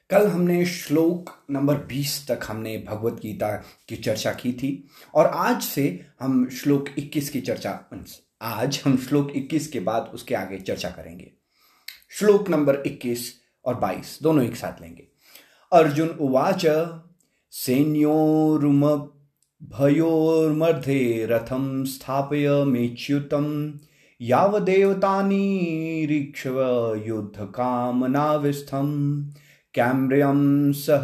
कल हमने श्लोक नंबर 20 तक हमने भगवत गीता की चर्चा की थी और आज से हम श्लोक 21 की चर्चा आज हम श्लोक 21 के बाद उसके आगे चर्चा करेंगे। श्लोक नंबर 21 और 22 दोनों एक साथ लेंगे। अर्जुन उवाच सैन्योरुम भयोर्मध्ये रथम स्थापयमेच्युतम यावदेवतानि रीक्षव युद्ध कामनाविस्थम कैम्ब्रियम सह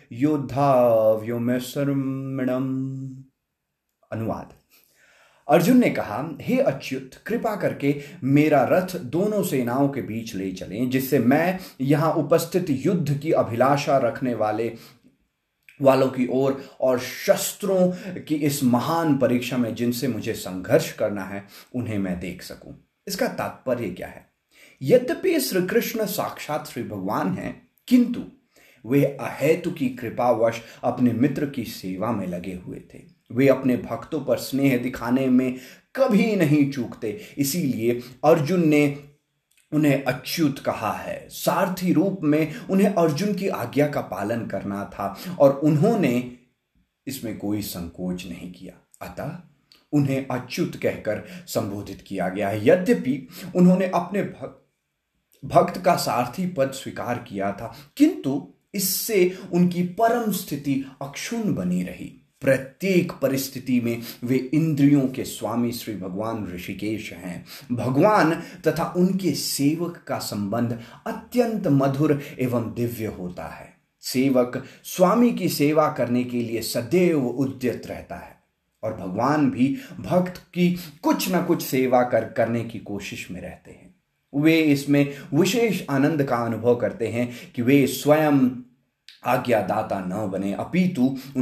योद्धाव्योमेश्वरमणम। अनुवाद। अर्जुन ने कहा, हे अच्युत, कृपा करके मेरा रथ दोनों सेनाओं के बीच ले चलें, जिससे मैं यहां उपस्थित युद्ध की अभिलाषा रखने वालों की ओर और शस्त्रों की इस महान परीक्षा में जिनसे मुझे संघर्ष करना है उन्हें मैं देख सकूं। इसका तात्पर्य क्या है? यद्यपि श्री कृष्ण साक्षात श्री भगवान हैं, किंतु वे अहेतु की कृपावश अपने मित्र की सेवा में लगे हुए थे। वे अपने भक्तों पर स्नेह दिखाने में कभी नहीं चूकते। इसीलिए अर्जुन ने उन्हें अच्युत कहा है। सारथी रूप में उन्हें अर्जुन की आज्ञा का पालन करना था और उन्होंने इसमें कोई संकोच नहीं किया। अतः उन्हें अच्युत कहकर संबोधित किया गया है। यद्यपि उन्होंने अपने भक्त का सारथी पद स्वीकार किया था, किंतु इससे उनकी परम स्थिति अक्षुण्ण बनी रही। प्रत्येक परिस्थिति में वे इंद्रियों के स्वामी श्री भगवान ऋषिकेश हैं। भगवान तथा उनके सेवक का संबंध अत्यंत मधुर एवं दिव्य होता है। सेवक स्वामी की सेवा करने के लिए सदैव उद्यत रहता है और भगवान भी भक्त की कुछ न कुछ सेवा करने की कोशिश में रहते हैं। वे इसमें विशेष आनंद का अनुभव करते हैं कि वे स्वयं आज्ञादाता न बने, अपितु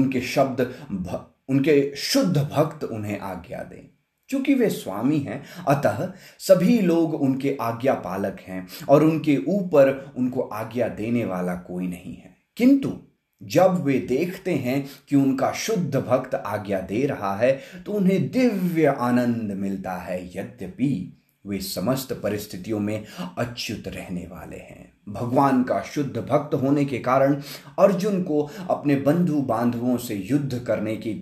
उनके शुद्ध भक्त उन्हें आज्ञा दें। क्योंकि वे स्वामी हैं, अतः सभी लोग उनके आज्ञा पालक हैं और उनके ऊपर उनको आज्ञा देने वाला कोई नहीं है। किंतु जब वे देखते हैं कि उनका शुद्ध भक्त आज्ञा दे रहा है तो उन्हें दिव्य आनंद मिलता है। यद्यपि वे समस्त परिस्थितियों में अच्युत रहने वाले हैं। भगवान का शुद्ध भक्त होने के कारण अर्जुन को अपने बंधु बांधवों से युद्ध करने की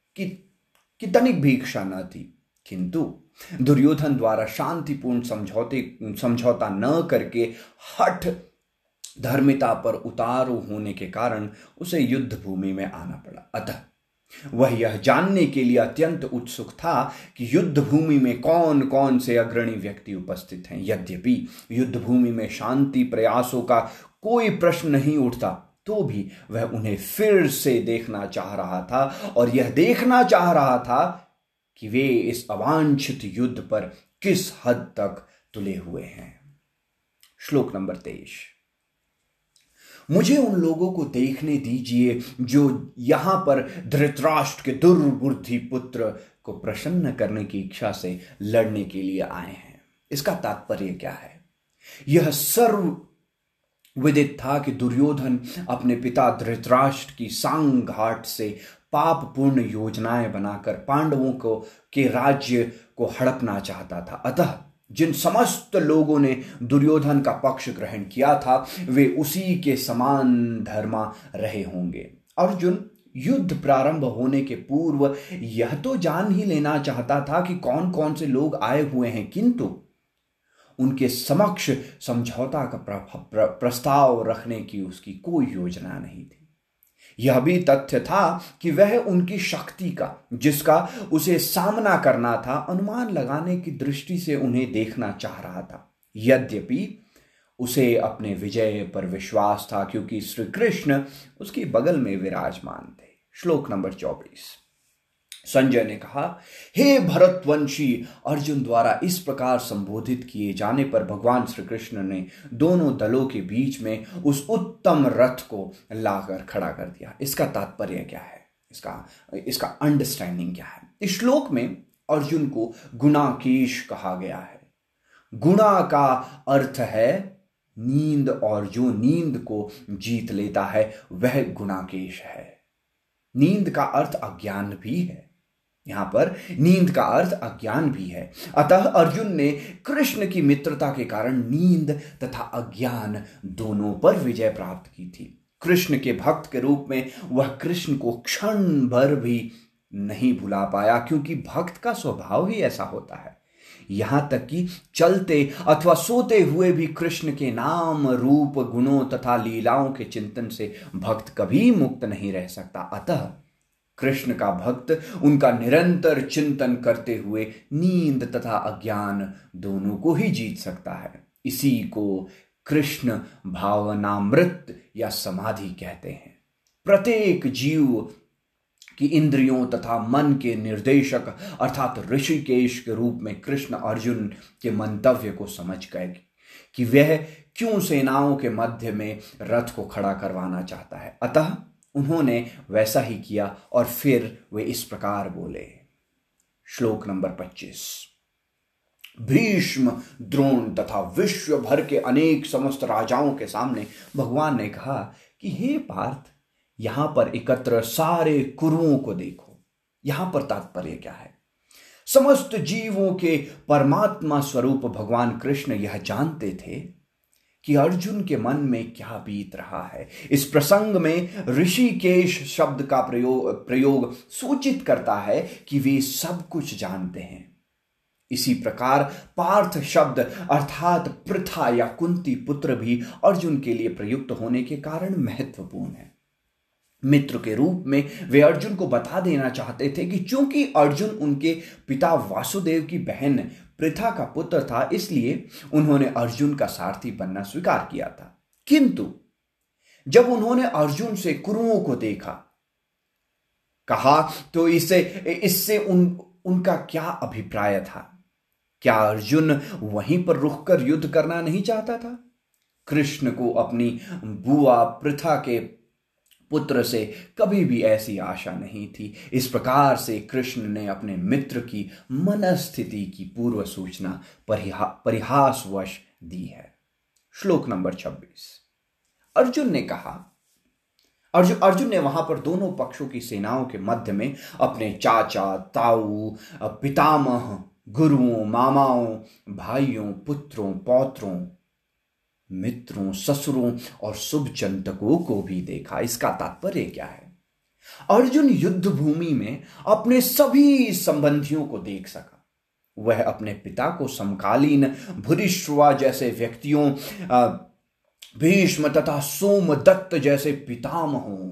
तनिक भी इच्छा न थी, किंतु दुर्योधन द्वारा शांतिपूर्ण समझौता न करके हठ धर्मिता पर उतारू होने के कारण उसे युद्ध भूमि में आना पड़ा। अतः वह यह जानने के लिए अत्यंत उत्सुक था कि युद्ध भूमि में कौन कौन से अग्रणी व्यक्ति उपस्थित हैं। यद्यपि युद्ध भूमि में शांति प्रयासों का कोई प्रश्न नहीं उठता, तो भी वह उन्हें फिर से देखना चाह रहा था और यह देखना चाह रहा था कि वे इस अवांछित युद्ध पर किस हद तक तुले हुए हैं। श्लोक नंबर 23। मुझे उन लोगों को देखने दीजिए जो यहां पर धृतराष्ट्र के दुर्बुद्धि पुत्र को प्रसन्न करने की इच्छा से लड़ने के लिए आए हैं। इसका तात्पर्य क्या है? यह सर्व विदित था कि दुर्योधन अपने पिता धृतराष्ट्र की सांघाट से पाप पूर्ण योजनाएं बनाकर पांडवों के राज्य को हड़पना चाहता था। अतः जिन समस्त लोगों ने दुर्योधन का पक्ष ग्रहण किया था वे उसी के समान धर्मा रहे होंगे। अर्जुन युद्ध प्रारंभ होने के पूर्व यह तो जान ही लेना चाहता था कि कौन कौन से लोग आए हुए हैं, किंतु उनके समक्ष समझौता का प्रस्ताव रखने की उसकी कोई योजना नहीं थी। यह भी तथ्य था कि वह उनकी शक्ति का, जिसका उसे सामना करना था, अनुमान लगाने की दृष्टि से उन्हें देखना चाह रहा था। यद्यपि उसे अपने विजय पर विश्वास था, क्योंकि श्री कृष्ण उसके बगल में विराजमान थे। श्लोक नंबर 24। संजय ने कहा, हे भरतवंशी, अर्जुन द्वारा इस प्रकार संबोधित किए जाने पर भगवान श्री कृष्ण ने दोनों दलों के बीच में उस उत्तम रथ को लाकर खड़ा कर दिया। इसका तात्पर्य क्या है? इसका अंडरस्टैंडिंग क्या है? इस श्लोक में अर्जुन को गुणाकेश कहा गया है। गुणा का अर्थ है नींद, और जो नींद को जीत लेता है वह गुणाकेश है। नींद का अर्थ अज्ञान भी है। यहां पर नींद का अर्थ अज्ञान भी है। अतः अर्जुन ने कृष्ण की मित्रता के कारण नींद तथा अज्ञान दोनों पर विजय प्राप्त की थी। कृष्ण के भक्त के रूप में वह कृष्ण को क्षण भर भी नहीं भुला पाया, क्योंकि भक्त का स्वभाव ही ऐसा होता है। यहां तक कि चलते अथवा सोते हुए भी कृष्ण के नाम, रूप, गुणों तथा लीलाओं के चिंतन से भक्त कभी मुक्त नहीं रह सकता। अतः कृष्ण का भक्त उनका निरंतर चिंतन करते हुए नींद तथा अज्ञान दोनों को ही जीत सकता है। इसी को कृष्ण भावनामृत या समाधि कहते हैं। प्रत्येक जीव कि इंद्रियों तथा मन के निर्देशक अर्थात ऋषिकेश के रूप में कृष्ण अर्जुन के मंतव्य को समझ गए कि वह क्यों सेनाओं के मध्य में रथ को खड़ा करवाना चाहता है। अतः उन्होंने वैसा ही किया और फिर वे इस प्रकार बोले। श्लोक नंबर 25। भीष्म, द्रोण तथा विश्व भर के अनेक समस्त राजाओं के सामने भगवान ने कहा कि हे पार्थ, यहां पर एकत्र सारे कुरुओं को देखो। यहां पर तात्पर्य क्या है? समस्त जीवों के परमात्मा स्वरूप भगवान कृष्ण यह जानते थे कि अर्जुन के मन में क्या बीत रहा है। इस प्रसंग में ऋषिकेश शब्द का प्रयोग सूचित करता है कि वे सब कुछ जानते हैं। इसी प्रकार पार्थ शब्द अर्थात पृथा या कुंती पुत्र भी अर्जुन के लिए प्रयुक्त होने के कारण महत्वपूर्ण है। मित्र के रूप में वे अर्जुन को बता देना चाहते थे कि चूंकि अर्जुन उनके पिता वासुदेव की बहन पृथा का पुत्र था, इसलिए उन्होंने अर्जुन का सारथी बनना स्वीकार किया था। किंतु जब उन्होंने अर्जुन से कुरुओं को देखा, कहा, तो इससे उनका क्या अभिप्राय था? क्या अर्जुन वहीं पर रुक कर युद्ध करना नहीं चाहता था? कृष्ण को अपनी बुआ पृथा के पुत्र से कभी भी ऐसी आशा नहीं थी। इस प्रकार से कृष्ण ने अपने मित्र की मनस्थिति की पूर्व सूचना परिहासवश दी है। श्लोक नंबर 26। अर्जुन ने कहा, अर्जुन ने वहां पर दोनों पक्षों की सेनाओं के मध्य में अपने चाचा, ताऊ, पितामह, गुरुओं, मामाओं, भाइयों, पुत्रों, पौत्रों, मित्रों, ससुरों और शुभचिंतकों को भी देखा। इसका तात्पर्य क्या है? अर्जुन युद्ध भूमि में अपने सभी संबंधियों को देख सका। वह अपने पिता को समकालीन भूरिश्रवा जैसे व्यक्तियों, भीष्म तथा सोमदत्त जैसे पितामहों,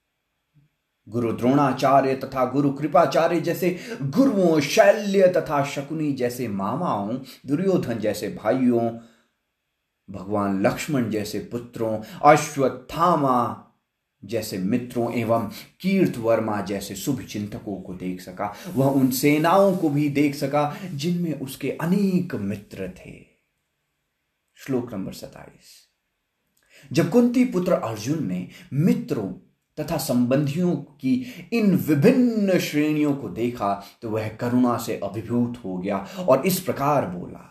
गुरु द्रोणाचार्य तथा गुरु कृपाचार्य जैसे गुरुओं, शैल्य तथा शकुनी जैसे मामाओं, दुर्योधन जैसे भाइयों, भगवान लक्ष्मण जैसे पुत्रों, अश्वत्थामा जैसे मित्रों एवं कीर्तवर्मा जैसे शुभ चिंतकों को देख सका। वह उन सेनाओं को भी देख सका जिनमें उसके अनेक मित्र थे। श्लोक नंबर 27। जब कुंती पुत्र अर्जुन ने मित्रों तथा संबंधियों की इन विभिन्न श्रेणियों को देखा तो वह करुणा से अभिभूत हो गया और इस प्रकार बोला।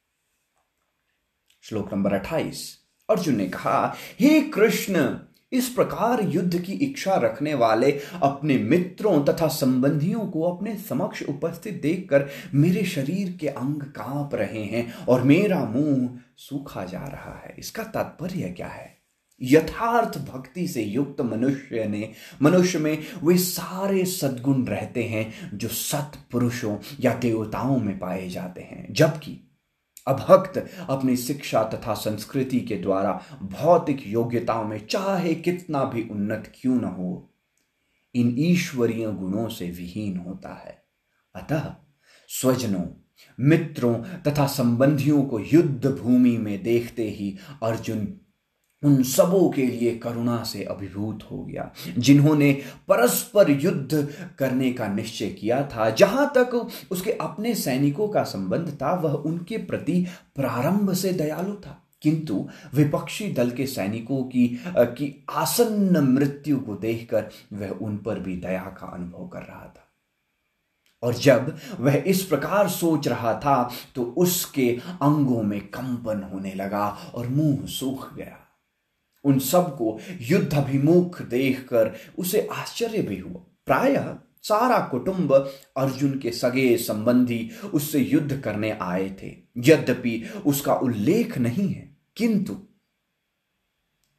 श्लोक नंबर 28। अर्जुन ने कहा, हे कृष्ण, इस प्रकार युद्ध की इच्छा रखने वाले अपने मित्रों तथा संबंधियों को अपने समक्ष उपस्थित देखकर मेरे शरीर के अंग कांप रहे हैं और मेरा मुंह सूखा जा रहा है। इसका तात्पर्य क्या है? यथार्थ भक्ति से युक्त मनुष्य में वे सारे सद्गुण रहते हैं जो सत्पुरुषों या देवताओं में पाए जाते हैं, जबकि अभक्त अपनी शिक्षा तथा संस्कृति के द्वारा भौतिक योग्यताओं में चाहे कितना भी उन्नत क्यों न हो, इन ईश्वरीय गुणों से विहीन होता है। अतः स्वजनों, मित्रों तथा संबंधियों को युद्ध भूमि में देखते ही अर्जुन उन सबों के लिए करुणा से अभिभूत हो गया जिन्होंने परस्पर युद्ध करने का निश्चय किया था। जहां तक उसके अपने सैनिकों का संबंध था, वह उनके प्रति प्रारंभ से दयालु था, किंतु विपक्षी दल के सैनिकों की आसन्न मृत्यु को देखकर वह उन पर भी दया का अनुभव कर रहा था। और जब वह इस प्रकार सोच रहा था तो उसके अंगों में कंपन होने लगा और मुंह सूख गया। उन सबको युद्धाभिमुख देखकर उसे आश्चर्य भी हुआ। प्रायः सारा कुटुंब अर्जुन के सगे संबंधी उससे युद्ध करने आए थे। यद्यपि उसका उल्लेख नहीं है, किंतु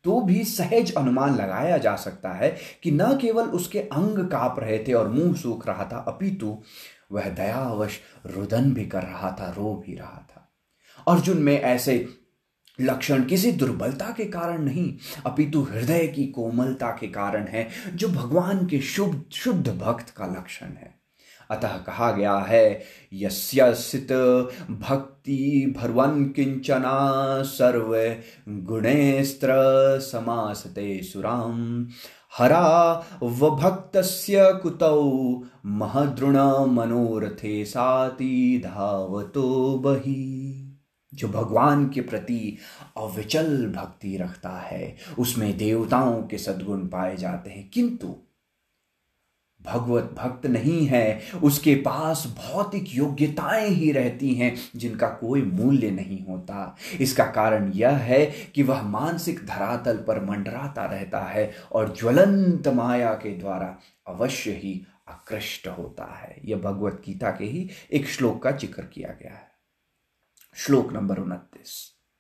तो भी सहज अनुमान लगाया जा सकता है कि न केवल उसके अंग कांप रहे थे और मुंह सूख रहा था, अपितु वह दयावश रुदन भी कर रहा था, रो भी रहा था। अर्जुन में ऐसे लक्षण किसी दुर्बलता के कारण नहीं, अपितु हृदय की कोमलता के कारण है, जो भगवान के शुद्ध भक्त का लक्षण है। अतः कहा गया है, यस्यसित भक्ति भर्वन किंचना सर्व गुणेस्त्र समासते सुराम हरा व भक्तस्य कुतौ महद्रुण मनोरथे साति धावतो बहि। जो भगवान के प्रति अविचल भक्ति रखता है उसमें देवताओं के सद्गुण पाए जाते हैं, किंतु भगवत भक्त नहीं है, उसके पास भौतिक योग्यताएं ही रहती हैं जिनका कोई मूल्य नहीं होता। इसका कारण यह है कि वह मानसिक धरातल पर मंडराता रहता है और ज्वलंत माया के द्वारा अवश्य ही आकृष्ट होता है। यह भगवत गीता के ही एक श्लोक का जिक्र किया गया है। श्लोक नंबर 29।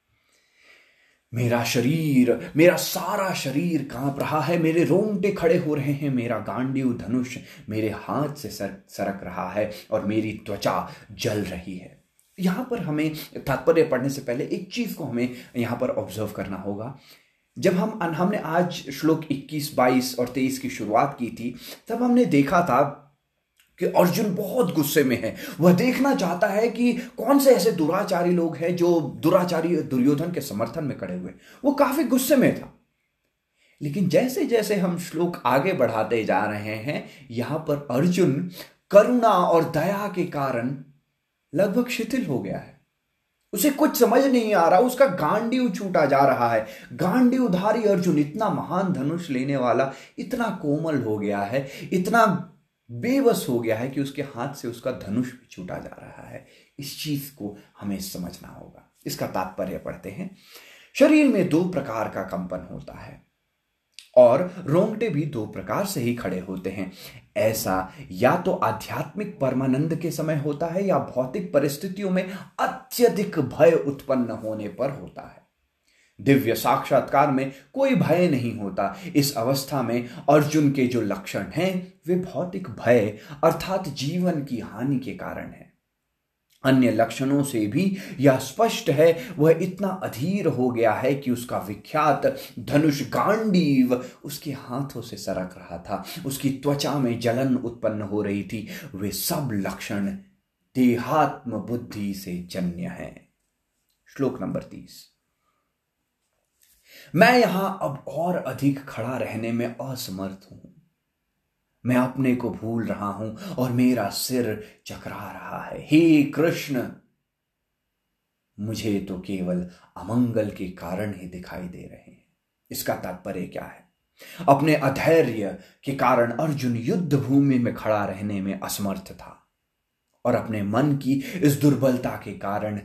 मेरा शरीर, मेरा सारा शरीर कांप रहा है, मेरे रोंगटे खड़े हो रहे हैं, मेरा गांडीव धनुष मेरे हाथ से सरक रहा है और मेरी त्वचा जल रही है। यहां पर हमें तात्पर्य पढ़ने से पहले एक चीज को हमें यहां पर ऑब्जर्व करना होगा। जब हमने आज श्लोक 21, 22 और 23 की शुरुआत की थी, तब हमने देखा था कि अर्जुन बहुत गुस्से में है। वह देखना चाहता है कि कौन से ऐसे दुराचारी लोग हैं जो दुराचारी दुर्योधन के समर्थन में खड़े हुए। वो काफी गुस्से में था। लेकिन जैसे जैसे हम श्लोक आगे बढ़ाते जा रहे हैं, यहां पर अर्जुन करुणा और दया के कारण लगभग शिथिल हो गया है। उसे कुछ समझ नहीं आ रहा, उसका गांडीव छूटा जा रहा है। गांडीवधारी अर्जुन, इतना महान धनुष लेने वाला, इतना कोमल हो गया है, इतना बेबस हो गया है कि उसके हाथ से उसका धनुष भी छूटा जा रहा है। इस चीज को हमें समझना होगा। इसका तात्पर्य पढ़ते हैं। शरीर में 2 प्रकार का कंपन होता है और रोंगटे भी 2 प्रकार से ही खड़े होते हैं। ऐसा या तो आध्यात्मिक परमानंद के समय होता है या भौतिक परिस्थितियों में अत्यधिक भय उत्पन्न होने पर होता है। दिव्य साक्षात्कार में कोई भय नहीं होता। इस अवस्था में अर्जुन के जो लक्षण हैं वे भौतिक भय अर्थात जीवन की हानि के कारण हैं। अन्य लक्षणों से भी यह स्पष्ट है, वह इतना अधीर हो गया है कि उसका विख्यात धनुष गांडीव उसके हाथों से सरक रहा था, उसकी त्वचा में जलन उत्पन्न हो रही थी। वे सब लक्षण देहात्म बुद्धि से जन्य हैं। श्लोक नंबर 30। मैं यहां अब और अधिक खड़ा रहने में असमर्थ हूं। मैं अपने को भूल रहा हूं और मेरा सिर चकरा रहा है। हे कृष्ण, मुझे तो केवल अमंगल के कारण ही दिखाई दे रहे हैं। इसका तात्पर्य क्या है? अपने अधैर्य के कारण अर्जुन युद्ध भूमि में खड़ा रहने में असमर्थ था और अपने मन की इस दुर्बलता के कारण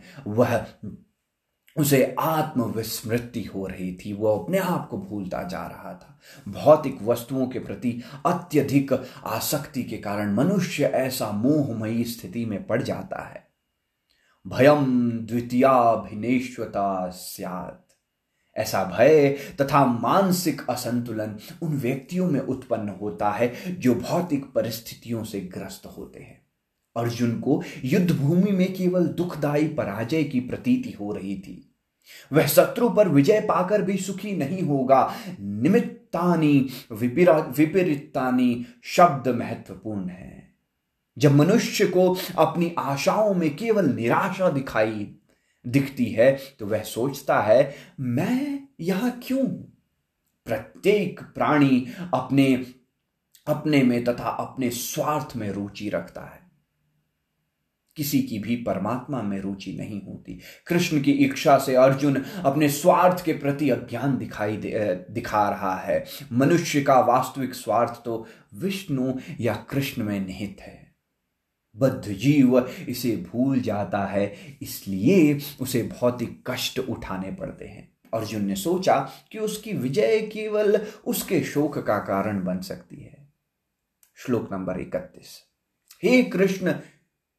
उसे आत्मविस्मृति हो रही थी। वह अपने आप को भूलता जा रहा था। भौतिक वस्तुओं के प्रति अत्यधिक आसक्ति के कारण मनुष्य ऐसा मोहमयी स्थिति में पड़ जाता है। भयम द्वितीयाभिनेश्वता स्यात्। ऐसा भय तथा मानसिक असंतुलन उन व्यक्तियों में उत्पन्न होता है जो भौतिक परिस्थितियों से ग्रस्त होते हैं। अर्जुन को युद्ध भूमि में केवल दुखदायी पराजय की प्रतीति हो रही थी। वह शत्रु पर विजय पाकर भी सुखी नहीं होगा। निमित्तानि विपरीतानि शब्द महत्वपूर्ण है। जब मनुष्य को अपनी आशाओं में केवल निराशा दिखती है तो वह सोचता है, मैं यहां क्यों? प्रत्येक प्राणी अपने में तथा अपने स्वार्थ में रुचि रखता है। किसी की भी परमात्मा में रुचि नहीं होती। कृष्ण की इच्छा से अर्जुन अपने स्वार्थ के प्रति अज्ञान दिखा रहा है। मनुष्य का वास्तविक स्वार्थ तो विष्णु या कृष्ण में निहित है। बद्ध जीव इसे भूल जाता है, इसलिए उसे भौतिक कष्ट उठाने पड़ते हैं। अर्जुन ने सोचा कि उसकी विजय केवल उसके शोक का कारण बन सकती है। श्लोक नंबर 31। हे कृष्ण,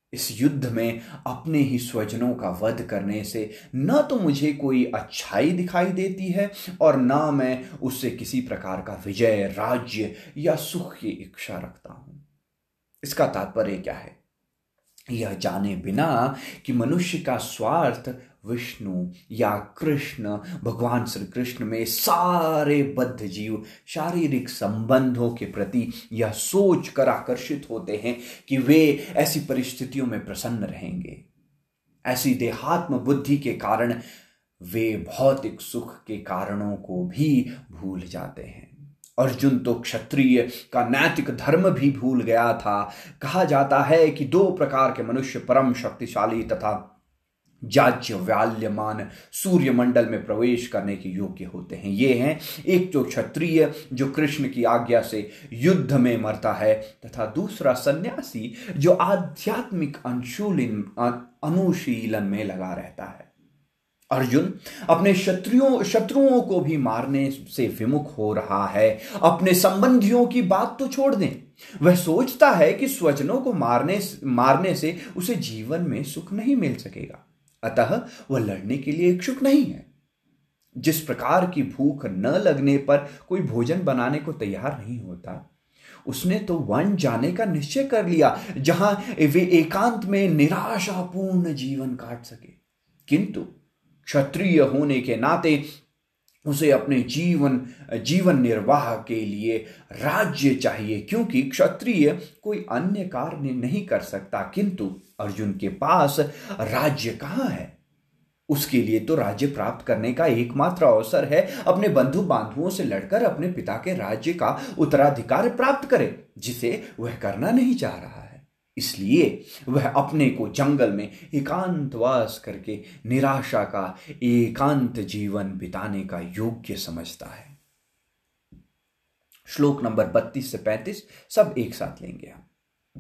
इस युद्ध में अपने ही स्वजनों का वध करने से न तो मुझे कोई अच्छाई दिखाई देती है और न मैं उससे किसी प्रकार का विजय, राज्य या सुख की इच्छा रखता हूं। इसका तात्पर्य क्या है? यह जाने बिना कि मनुष्य का स्वार्थ विष्णु या कृष्ण, भगवान श्री कृष्ण में सारे बद्ध जीव शारीरिक संबंधों के प्रति यह सोच कर आकर्षित होते हैं कि वे ऐसी परिस्थितियों में प्रसन्न रहेंगे। ऐसी देहात्म बुद्धि के कारण वे भौतिक सुख के कारणों को भी भूल जाते हैं। अर्जुन तो क्षत्रिय का नैतिक धर्म भी भूल गया था। कहा जाता है कि दो प्रकार के मनुष्य परम शक्तिशाली तथा जाज्यवल्यमान सूर्यमंडल में प्रवेश करने के योग्य होते हैं। ये हैं, एक तो क्षत्रिय जो कृष्ण की आज्ञा से युद्ध में मरता है, तथा दूसरा सन्यासी जो आध्यात्मिक अनुशीलन में लगा रहता है। अर्जुन अपने शत्रुओं को भी मारने से विमुख हो रहा है। अपने संबंधियों की बात तो छोड़ दें, वह सोचता है कि स्वजनों को मारने से उसे जीवन में सुख नहीं मिल सकेगा, अतः वह लड़ने के लिए इच्छुक नहीं है। जिस प्रकार की भूख न लगने पर कोई भोजन बनाने को तैयार नहीं होता, उसने तो वन जाने का निश्चय कर लिया जहां वे एकांत में निराशापूर्ण जीवन काट सके। किंतु क्षत्रिय होने के नाते उसे अपने जीवन निर्वाह के लिए राज्य चाहिए, क्योंकि क्षत्रिय कोई अन्य कार्य नहीं कर सकता। किंतु अर्जुन के पास राज्य कहां है? उसके लिए तो राज्य प्राप्त करने का एकमात्र अवसर है अपने बंधु बांधुओं से लड़कर अपने पिता के राज्य का उत्तराधिकार प्राप्त करे, जिसे वह करना नहीं चाह रहा है। इसलिए वह अपने को जंगल में एकांतवास करके निराशा का एकांत जीवन बिताने का योग्य समझता है। श्लोक नंबर 32 से 35 सब एक साथ लेंगे हम।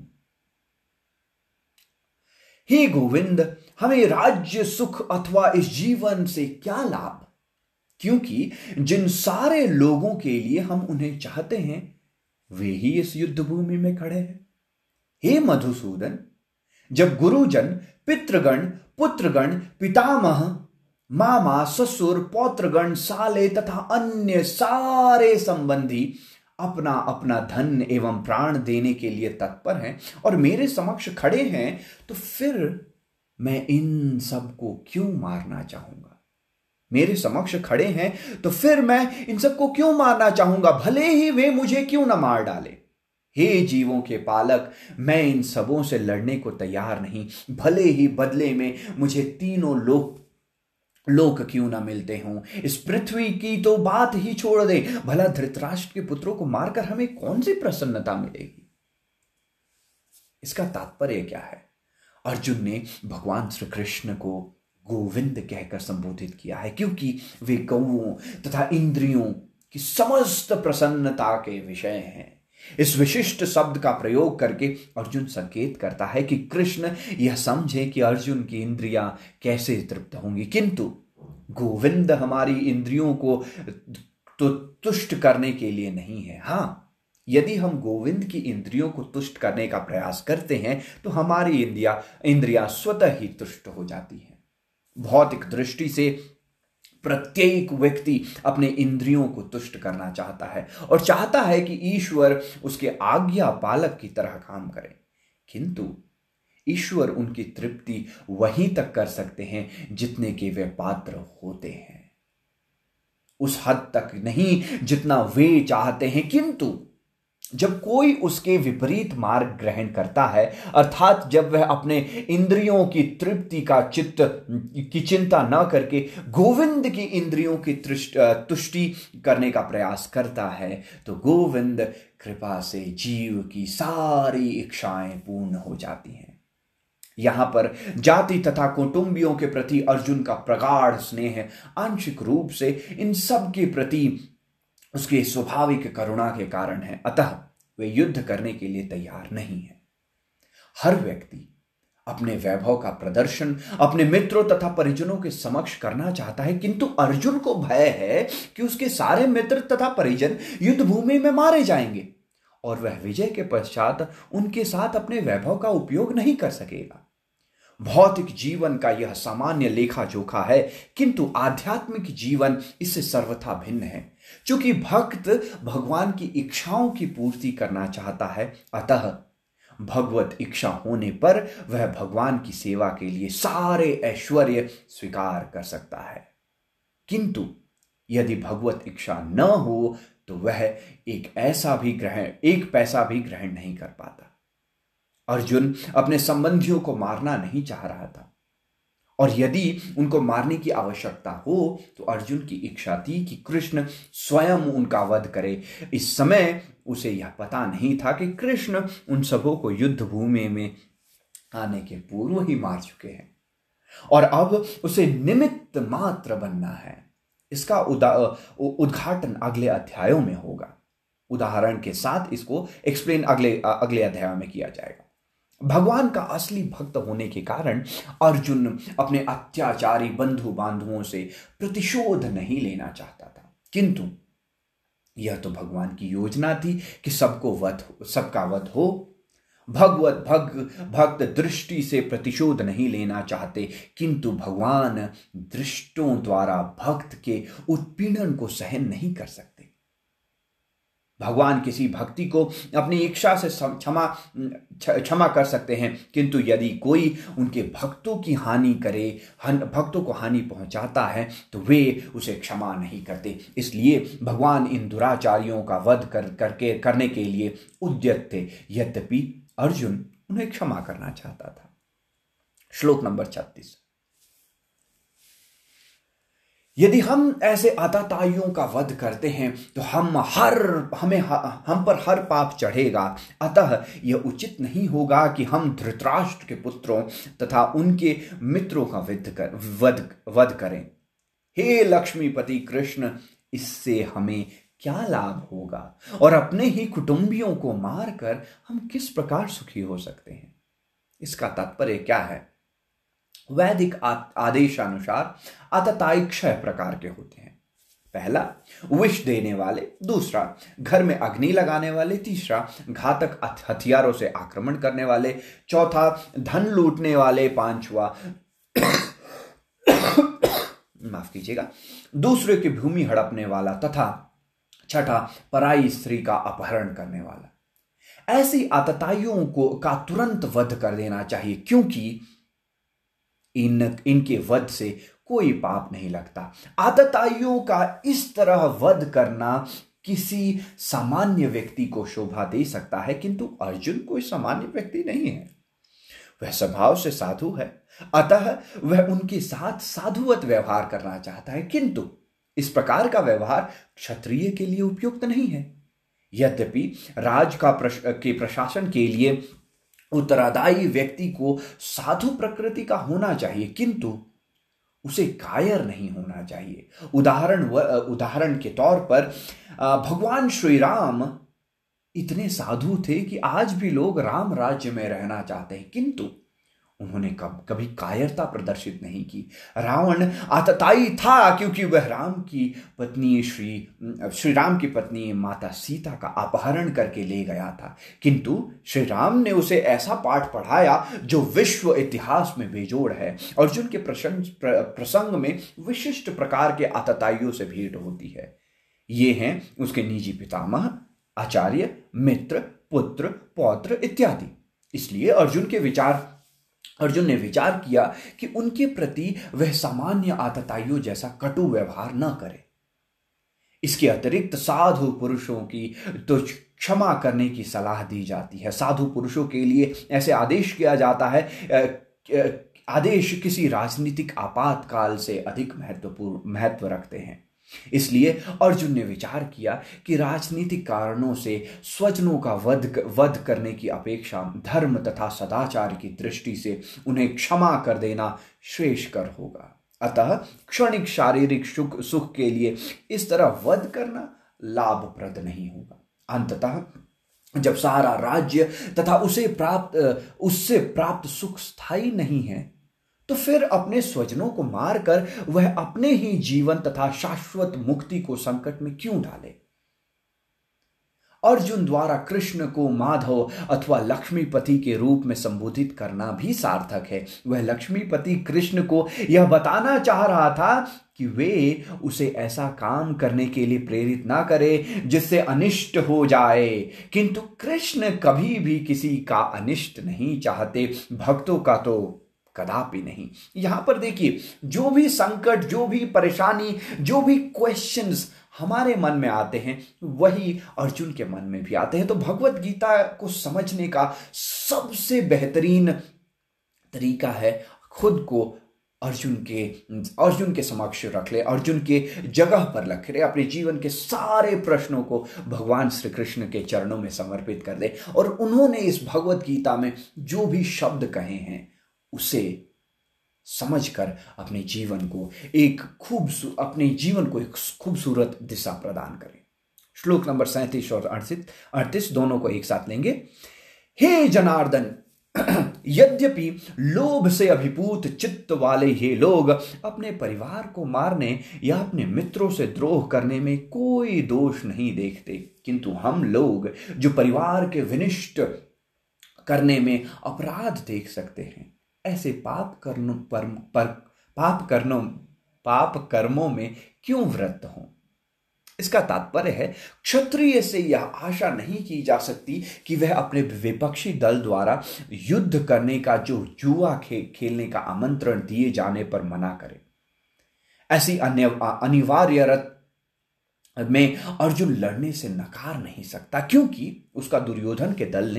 हे गोविंद, हमें राज्य सुख अथवा इस जीवन से क्या लाभ, क्योंकि जिन सारे लोगों के लिए हम उन्हें चाहते हैं वे ही इस युद्ध भूमि में खड़े हैं। हे मधुसूदन, जब गुरुजन, पितृगण, पुत्रगण, पितामह, मामा, ससुर, पौत्रगण, साले तथा अन्य सारे संबंधी अपना अपना धन एवं प्राण देने के लिए तत्पर हैं और मेरे समक्ष खड़े हैं, तो फिर मैं इन सबको क्यों मारना चाहूंगा? मेरे समक्ष खड़े हैं तो फिर मैं इन सबको क्यों मारना चाहूंगा, भले ही वे मुझे क्यों न मार डाले। हे जीवों के पालक, मैं इन सबों से लड़ने को तैयार नहीं, भले ही बदले में मुझे तीनों लोक क्यों ना मिलते हों। इस पृथ्वी की तो बात ही छोड़ दे, भला धृतराष्ट्र के पुत्रों को मारकर हमें कौन सी प्रसन्नता मिलेगी? इसका तात्पर्य क्या है? अर्जुन ने भगवान श्री कृष्ण को गोविंद कहकर संबोधित किया है, क्योंकि वे गौओं तथा इंद्रियों की समस्त प्रसन्नता के विषय हैं। इस विशिष्ट शब्द का प्रयोग करके अर्जुन संकेत करता है कि कृष्ण यह समझे कि अर्जुन की इंद्रियां कैसे तृप्त होंगी, किंतु गोविंद हमारी इंद्रियों को तो तुष्ट करने के लिए नहीं है। हां, यदि हम गोविंद की इंद्रियों को तुष्ट करने का प्रयास करते हैं तो हमारी इंद्रियां स्वतः ही तुष्ट हो जाती हैं। भौतिक दृष्टि से प्रत्येक व्यक्ति अपने इंद्रियों को तुष्ट करना चाहता है और चाहता है कि ईश्वर उसके आज्ञा पालक की तरह काम करे, किंतु ईश्वर उनकी तृप्ति वहीं तक कर सकते हैं जितने के वे पात्र होते हैं, उस हद तक नहीं जितना वे चाहते हैं। किंतु जब कोई उसके विपरीत मार्ग ग्रहण करता है, अर्थात जब वह अपने इंद्रियों की तृप्ति की चिंता न करके गोविंद की इंद्रियों की तुष्टि करने का प्रयास करता है, तो गोविंद कृपा से जीव की सारी इच्छाएं पूर्ण हो जाती हैं। यहां पर जाति तथा कुटुंबियों के प्रति अर्जुन का प्रगाढ़ स्नेह आंशिक रूप से इन सब के प्रति उसके स्वाभाविक करुणा के कारण है, अतः वे युद्ध करने के लिए तैयार नहीं है। हर व्यक्ति अपने वैभव का प्रदर्शन अपने मित्रों तथा परिजनों के समक्ष करना चाहता है, किंतु अर्जुन को भय है कि उसके सारे मित्र तथा परिजन युद्ध भूमि में मारे जाएंगे और वह विजय के पश्चात उनके साथ अपने वैभव का उपयोग नहीं कर सकेगा। भौतिक जीवन का यह सामान्य लेखा जोखा है, किंतु आध्यात्मिक जीवन इससे सर्वथा भिन्न है। क्योंकि भक्त भगवान की इच्छाओं की पूर्ति करना चाहता है, अतः भगवत इच्छा होने पर वह भगवान की सेवा के लिए सारे ऐश्वर्य स्वीकार कर सकता है। किंतु यदि भगवत इच्छा न हो तो वह एक पैसा भी ग्रहण नहीं कर पाता। अर्जुन अपने संबंधियों को मारना नहीं चाह रहा था, और यदि उनको मारने की आवश्यकता हो तो अर्जुन की इच्छा थी कि कृष्ण स्वयं उनका वध करे। इस समय उसे यह पता नहीं था कि कृष्ण उन सबों को युद्ध भूमि में आने के पूर्व ही मार चुके हैं और अब उसे निमित्त मात्र बनना है। इसका उद्घाटन अगले अध्यायों में होगा। उदाहरण के साथ इसको एक्सप्लेन अगले अध्याय में किया जाएगा। भगवान का असली भक्त होने के कारण अर्जुन अपने अत्याचारी बंधु बांधवों से प्रतिशोध नहीं लेना चाहता था, किंतु यह तो भगवान की योजना थी कि सबका वध हो। भक्त दृष्टि से प्रतिशोध नहीं लेना चाहते, किंतु भगवान दृष्टों द्वारा भक्त के उत्पीड़न को सहन नहीं कर सकते। भगवान किसी भक्ति को अपनी इच्छा से क्षमा कर सकते हैं, किंतु यदि कोई उनके भक्तों को हानि पहुंचाता है तो वे उसे क्षमा नहीं करते। इसलिए भगवान इन दुराचारियों का वध करने के लिए उद्यत थे, यद्यपि अर्जुन उन्हें क्षमा करना चाहता था। श्लोक नंबर 36। यदि हम ऐसे आतताइयों का वध करते हैं तो हम पर हर पाप चढ़ेगा। अतः यह उचित नहीं होगा कि हम धृतराष्ट्र के पुत्रों तथा उनके मित्रों का वध करें। हे लक्ष्मीपति कृष्ण, इससे हमें क्या लाभ होगा और अपने ही कुटुंबियों को मारकर हम किस प्रकार सुखी हो सकते हैं? इसका तात्पर्य क्या है? वैदिक आदेशानुसार आतताई 6 प्रकार के होते हैं। पहला, विष देने वाले। दूसरा, घर में अग्नि लगाने वाले। तीसरा, घातक हथियारों से आक्रमण करने वाले। चौथा, धन लूटने वाले। पांचवा माफ कीजिएगा, दूसरे की भूमि हड़पने वाला। तथा छठा, पराई स्त्री का अपहरण करने वाला। ऐसी आतताइयों का तुरंत वध कर देना चाहिए, क्योंकि इनके वध से कोई पाप नहीं लगता। आतताइयों का इस तरह वध करना किसी सामान्य व्यक्ति को शोभा दे सकता है, किंतु अर्जुन कोई सामान्य व्यक्ति नहीं है। वह स्वभाव से साधु है, अतः वह उनके साथ साधुवत व्यवहार करना चाहता है, किंतु इस प्रकार का व्यवहार क्षत्रिय के लिए उपयुक्त नहीं है। यद्यपि राज के प्रशासन के लिए उत्तरादायी व्यक्ति को साधु प्रकृति का होना चाहिए, किंतु उसे कायर नहीं होना चाहिए। उदाहरण के तौर पर भगवान श्री राम इतने साधु थे कि आज भी लोग राम राज्य में रहना चाहते हैं, किंतु उन्होंने कभी कायरता प्रदर्शित नहीं की। रावण आतताई था क्योंकि वह श्री राम की पत्नी माता सीता का अपहरण करके ले गया था, किंतु श्री राम ने उसे ऐसा पाठ पढ़ाया जो विश्व इतिहास में बेजोड़ है। अर्जुन के प्रसंग में विशिष्ट प्रकार के आतताइयों से भेंट होती है। ये हैं उसके निजी पितामह, आचार्य, मित्र, पुत्र, पौत्र इत्यादि। इसलिए अर्जुन ने विचार किया कि उनके प्रति वह सामान्य आतताइयों जैसा कटु व्यवहार न करे। इसके अतिरिक्त साधु पुरुषों की तो क्षमा करने की सलाह दी जाती है। साधु पुरुषों के लिए ऐसे आदेश किया जाता है, आदेश किसी राजनीतिक आपातकाल से अधिक महत्व रखते हैं। इसलिए अर्जुन ने विचार किया कि राजनीतिक कारणों से स्वजनों का वध करने की अपेक्षा धर्म तथा सदाचार की दृष्टि से उन्हें क्षमा कर देना श्रेयस्कर होगा। अतः क्षणिक शारीरिक सुख के लिए इस तरह वध करना लाभप्रद नहीं होगा। अंततः जब सारा राज्य तथा उससे प्राप्त सुख स्थायी नहीं है, तो फिर अपने स्वजनों को मारकर वह अपने ही जीवन तथा शाश्वत मुक्ति को संकट में क्यों डाले? अर्जुन द्वारा कृष्ण को माधव अथवा लक्ष्मीपति के रूप में संबोधित करना भी सार्थक है। वह लक्ष्मीपति कृष्ण को यह बताना चाह रहा था कि वे उसे ऐसा काम करने के लिए प्रेरित ना करे जिससे अनिष्ट हो जाए, किंतु कृष्ण कभी भी किसी का अनिष्ट नहीं चाहते, भक्तों का तो कदापि नहीं। यहां पर देखिए, जो भी संकट, जो भी परेशानी, जो भी क्वेश्चंस हमारे मन में आते हैं वही अर्जुन के मन में भी आते हैं। तो भगवत गीता को समझने का सबसे बेहतरीन तरीका है खुद को अर्जुन के समक्ष रख ले, अर्जुन के जगह पर रख ले, अपने जीवन के सारे प्रश्नों को भगवान श्री कृष्ण के चरणों में समर्पित कर दे और उन्होंने इस भगवत गीता में जो भी शब्द कहे हैं उसे समझकर अपने जीवन को एक खूबसूरत दिशा प्रदान करें। श्लोक नंबर 37 और 38 दोनों को एक साथ लेंगे। हे जनार्दन, यद्यपि लोभ से अभिभूत चित्त वाले ये लोग अपने परिवार को मारने या अपने मित्रों से द्रोह करने में कोई दोष नहीं देखते, किंतु हम लोग जो परिवार के विनिष्ट करने में अपराध देख सकते हैं, ऐसे पाप कर्मों में क्यों वृत्त हों। इसका तात्पर्य है, क्षत्रिय से यह आशा नहीं की जा सकती कि वह अपने विपक्षी दल द्वारा युद्ध करने का जो जुआ खेलने का आमंत्रण दिए जाने पर मना करे। ऐसी अनिवार्यता में अर्जुन लड़ने से नकार नहीं सकता, क्योंकि उसको दुर्योधन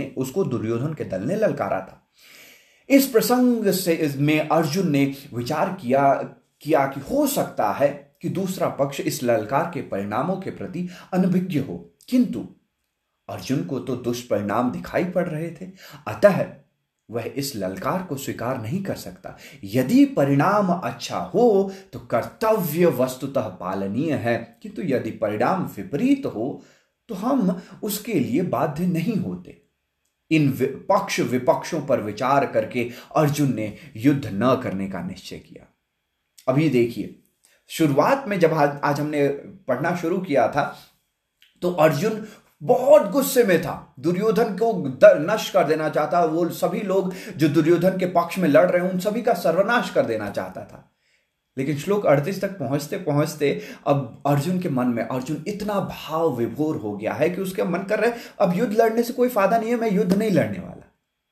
के दल ने ललकारा था। इस प्रसंग में अर्जुन ने विचार किया कि हो सकता है कि दूसरा पक्ष इस ललकार के परिणामों के प्रति अनभिज्ञ हो, किंतु अर्जुन को तो दुष्परिणाम दिखाई पड़ रहे थे, अतः वह इस ललकार को स्वीकार नहीं कर सकता। यदि परिणाम अच्छा हो तो कर्तव्य वस्तुतः पालनीय है, किंतु यदि परिणाम विपरीत हो तो हम उसके लिए बाध्य नहीं होते। इन पक्ष विपक्षों पर विचार करके अर्जुन ने युद्ध न करने का निश्चय किया। अभी देखिए, शुरुआत में जब आज हमने पढ़ना शुरू किया था तो अर्जुन बहुत गुस्से में था, दुर्योधन को नष्ट कर देना चाहता। वो सभी लोग जो दुर्योधन के पक्ष में लड़ रहे हैं उन सभी का सर्वनाश कर देना चाहता था। लेकिन श्लोक 38 तक पहुंचते पहुंचते अब अर्जुन इतना भाव विभोर हो गया है कि उसका मन कर रहा है अब युद्ध लड़ने से कोई फायदा नहीं है, मैं युद्ध नहीं लड़ने वाला।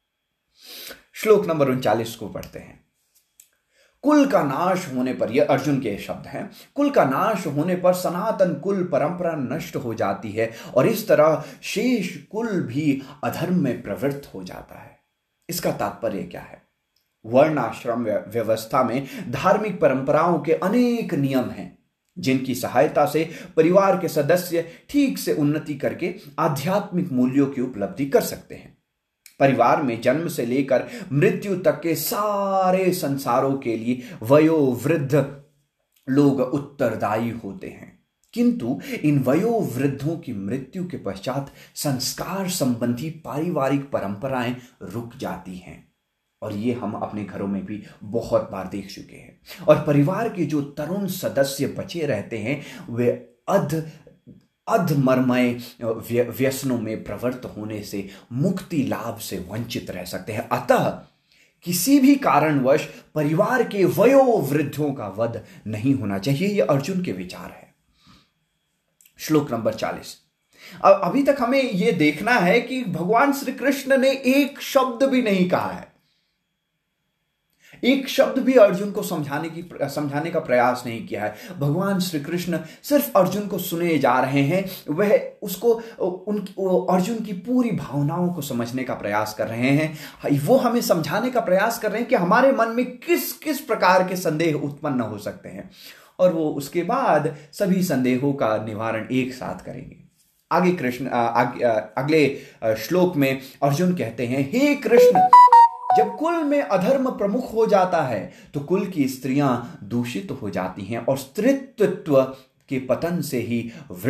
श्लोक नंबर 39 को पढ़ते हैं। कुल का नाश होने पर, यह अर्जुन के शब्द हैं, कुल का नाश होने पर सनातन कुल परंपरा नष्ट हो जाती है और इस तरह शेष कुल भी अधर्म में प्रवृत्त हो जाता है। इसका तात्पर्य क्या है? वर्णाश्रम व्यवस्था में धार्मिक परंपराओं के अनेक नियम हैं जिनकी सहायता से परिवार के सदस्य ठीक से उन्नति करके आध्यात्मिक मूल्यों की उपलब्धि कर सकते हैं। परिवार में जन्म से लेकर मृत्यु तक के सारे संसारों के लिए वयोवृद्ध लोग उत्तरदायी होते हैं, किंतु इन वयोवृद्धों की मृत्यु के पश्चात संस्कार संबंधी पारिवारिक परंपराएं रुक जाती हैं और ये हम अपने घरों में भी बहुत बार देख चुके हैं। और परिवार के जो तरुण सदस्य बचे रहते हैं वे अधमर्मय व्यसनों में प्रवृत्त होने से मुक्ति लाभ से वंचित रह सकते हैं। अतः किसी भी कारणवश परिवार के वयोवृद्धों का वध नहीं होना चाहिए। यह अर्जुन के विचार है। श्लोक नंबर 40। अब अभी तक हमें यह देखना है कि भगवान श्री कृष्ण ने एक शब्द भी नहीं कहा है, एक शब्द भी अर्जुन को समझाने का प्रयास नहीं किया है। भगवान श्री कृष्ण सिर्फ अर्जुन को सुने जा रहे हैं। वह अर्जुन की पूरी भावनाओं को समझने का प्रयास कर रहे हैं। वो हमें समझाने का प्रयास कर रहे हैं कि हमारे मन में किस किस प्रकार के संदेह उत्पन्न हो सकते हैं और वो उसके बाद सभी संदेहों का निवारण एक साथ करेंगे। अगले श्लोक में अर्जुन कहते हैं, हे कृष्ण, जब कुल में अधर्म प्रमुख हो जाता है तो कुल की स्त्रियां दूषित हो जाती हैं और स्त्रीत्व के पतन से ही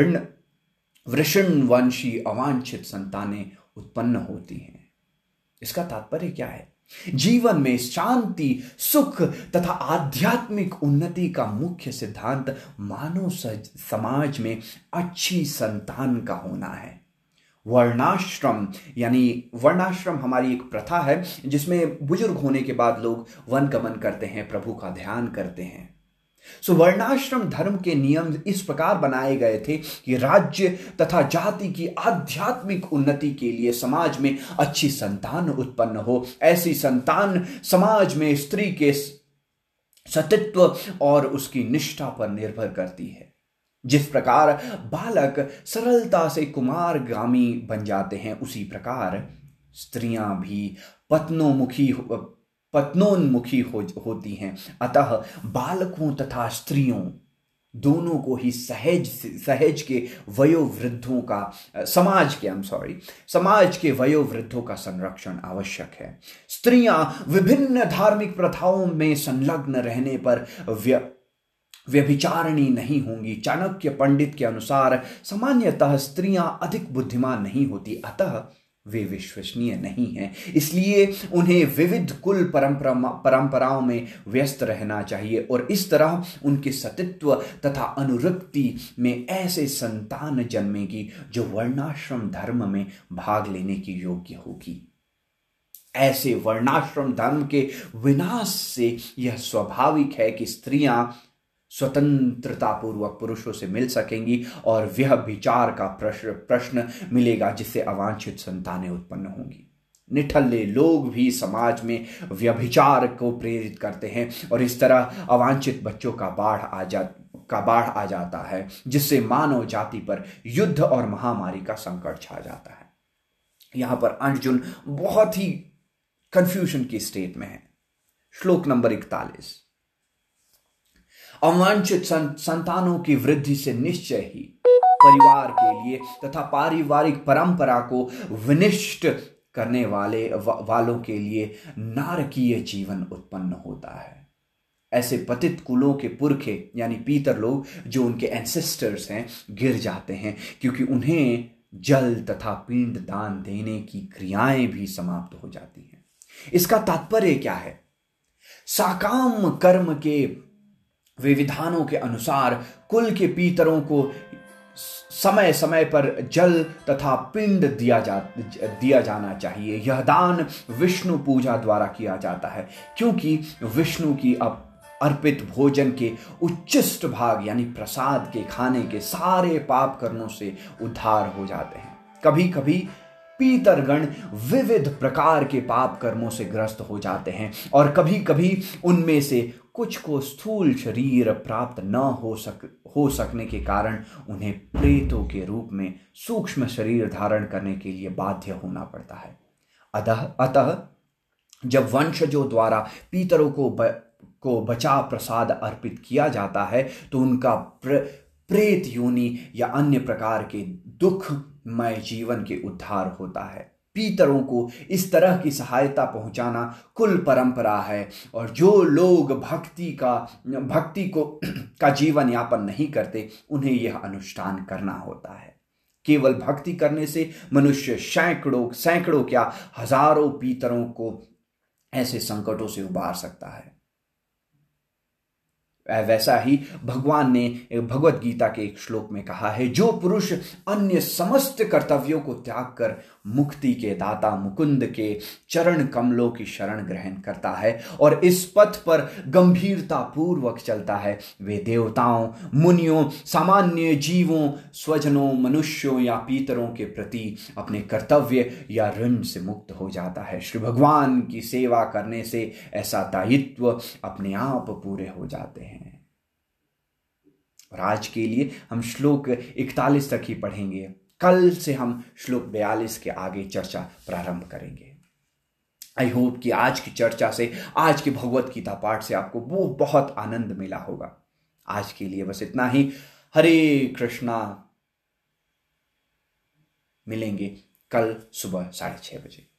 वृषणवंशी अवांछित संतानें उत्पन्न होती हैं। इसका तात्पर्य क्या है? जीवन में शांति, सुख तथा आध्यात्मिक उन्नति का मुख्य सिद्धांत मानव समाज में अच्छी संतान का होना है। वर्णाश्रम, यानी वर्णाश्रम हमारी एक प्रथा है जिसमें बुजुर्ग होने के बाद लोग वन गमन करते हैं, प्रभु का ध्यान करते हैं। वर्णाश्रम धर्म के नियम इस प्रकार बनाए गए थे कि राज्य तथा जाति की आध्यात्मिक उन्नति के लिए समाज में अच्छी संतान उत्पन्न हो। ऐसी संतान समाज में स्त्री के सतीत्व और उसकी निष्ठा पर निर्भर करती है। जिस प्रकार बालक सरलता से कुमारगामी बन जाते हैं, उसी प्रकार स्त्रियां भी पत्नोन्मुखी होती हैं। अतः बालकों तथा स्त्रियों दोनों को ही सहज के वयोवृद्धों का समाज के वयोवृद्धों का संरक्षण आवश्यक है। स्त्रियां विभिन्न धार्मिक प्रथाओं में संलग्न रहने पर व्यभिचारिणी नहीं होंगी। चाणक्य पंडित के अनुसार सामान्यतः स्त्रियां अधिक बुद्धिमान नहीं होती, अतः वे विश्वसनीय नहीं हैं। इसलिए उन्हें विविध कुल परंपराओं में व्यस्त रहना चाहिए और इस तरह उनके सतीत्व तथा अनुरक्ति में ऐसे संतान जन्मेगी जो वर्णाश्रम धर्म में भाग लेने की योग्य होगी। ऐसे वर्णाश्रम धर्म के विनाश से यह स्वाभाविक है कि स्त्रियां स्वतंत्रता पूर्वक पुरुषों से मिल सकेंगी और व्यभिचार का प्रश्न मिलेगा, जिससे अवांछित संतानें उत्पन्न होंगी। निठल्ले लोग भी समाज में व्यभिचार को प्रेरित करते हैं और इस तरह अवांछित बच्चों का बाढ़ आ जाता है, जिससे मानव जाति पर युद्ध और महामारी का संकट छा जाता है। यहां पर अर्जुन बहुत ही कंफ्यूजन की स्टेट में है। श्लोक नंबर 41, अवांछित संतानों की वृद्धि से निश्चय ही परिवार के लिए तथा पारिवारिक परंपरा को विनिष्ट करने वालों के लिए नारकीय जीवन उत्पन्न होता है। ऐसे पतित कुलों के पुरखे यानी पीतर लोग, जो उनके एंसेस्टर्स हैं, गिर जाते हैं क्योंकि उन्हें जल तथा पिंड दान देने की क्रियाएं भी समाप्त हो जाती हैं। इसका तात्पर्य क्या है? साकाम कर्म के विधानों के अनुसार कुल के पीतरों को समय समय पर जल तथा पिंड दिया जाना चाहिए। यह दान विष्णु पूजा द्वारा किया जाता है, क्योंकि विष्णु की अर्पित भोजन के उच्चिष्ट भाग यानी प्रसाद के खाने के सारे पाप कर्मों से उद्धार हो जाते हैं। कभी कभी पीतरगण विविध प्रकार के पाप कर्मों से ग्रस्त हो जाते हैं और कभी कभी उनमें से कुछ को स्थूल शरीर प्राप्त न हो सकने के कारण उन्हें प्रेतों के रूप में सूक्ष्म शरीर धारण करने के लिए बाध्य होना पड़ता है। अतः जब वंशजों द्वारा पीतरों को बचा प्रसाद अर्पित किया जाता है तो उनका प्रेत योनि या अन्य प्रकार के दुखमय जीवन के उद्धार होता है। पीतरों को इस तरह की सहायता पहुंचाना कुल परंपरा है और जो लोग भक्ति का जीवन यापन नहीं करते उन्हें यह अनुष्ठान करना होता है। केवल भक्ति करने से मनुष्य सैकड़ों क्या हजारों पीतरों को ऐसे संकटों से उबार सकता है। वैसा ही भगवान ने भगवत गीता के एक श्लोक में कहा है, जो पुरुष अन्य समस्त कर्तव्यों को त्याग कर मुक्ति के दाता मुकुंद के चरण कमलों की शरण ग्रहण करता है और इस पथ पर गंभीरता पूर्वक चलता है, वे देवताओं, मुनियों, सामान्य जीवों, स्वजनों, मनुष्यों या पीतरों के प्रति अपने कर्तव्य या ऋण से मुक्त हो जाता है। श्री भगवान की सेवा करने से ऐसा दायित्व अपने आप पूरे हो जाते हैं। और आज के लिए हम श्लोक 41 तक ही पढ़ेंगे। कल से हम श्लोक 42 के आगे चर्चा प्रारंभ करेंगे। आई होप कि आज की चर्चा से, आज की भगवत गीता पाठ से आपको वो बहुत आनंद मिला होगा। आज के लिए बस इतना ही। हरे कृष्णा। मिलेंगे कल सुबह 6:30 बजे।